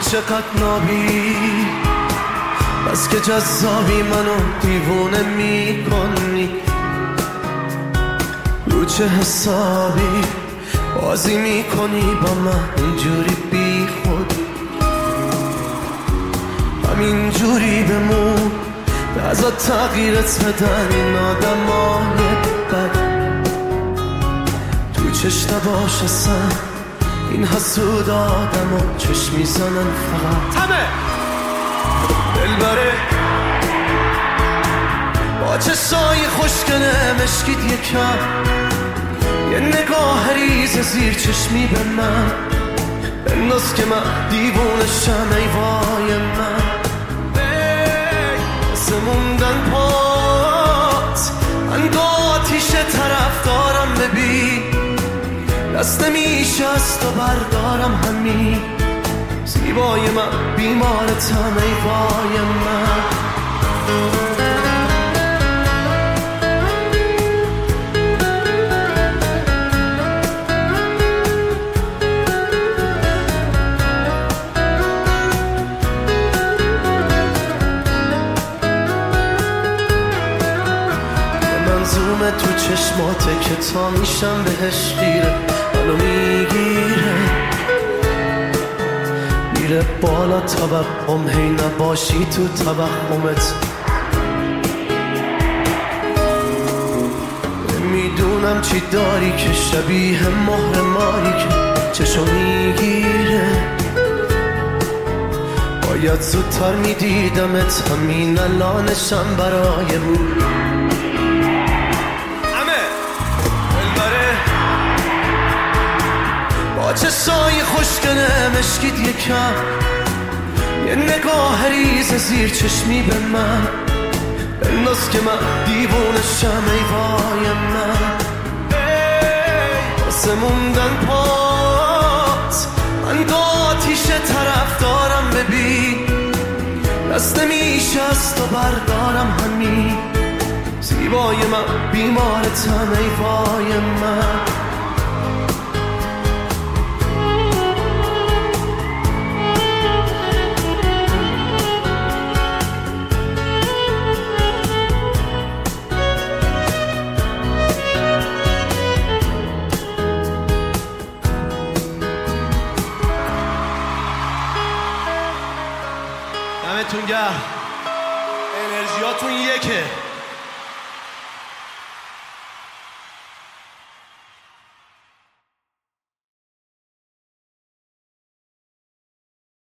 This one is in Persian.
چقدر نابی، بس که جذابی منو دیوونه میکنی. رو چه حسابی بازی میکنی با من اینجوری بی خود؟ همینجوری بمون بذار تغییرت بدن این آدمای بد. تو چش نباش اصلا این حسود آدم ها چشم میزنن فقط همه دلبره با چشای خوشگله مشکید یکم، یه نگاه ریز زیر چشمی به من بنداز که من دیوونشم. ای وای من واسه موندن پات من دو آتیش طرف دارم. ببین دست نمیشه از تو بردارم، همین زیبای من بیمارتم. ای وای من منظومه تو چشماته که تا میشم بهش خیره، منو میگیره میره بالا توهم، هی نباشی تو توهمت. میدونم چی داری که شبیه مهر ماری که چشو میگیره. باید زودتر میدیدمت، همین الانشم برای بود. با چشای خوشگله مشکید یکم، یه نگاه ریز زیر چشمی به من بنداز که من دیوونشم. ای وای من واسه موندن پات من دو آتیش طرف دارم. ببین دست نمیشه از تو بردارم، همین زیبای من بیمارتم. ای وای من دمتون گرم، انرژیاتون یکه.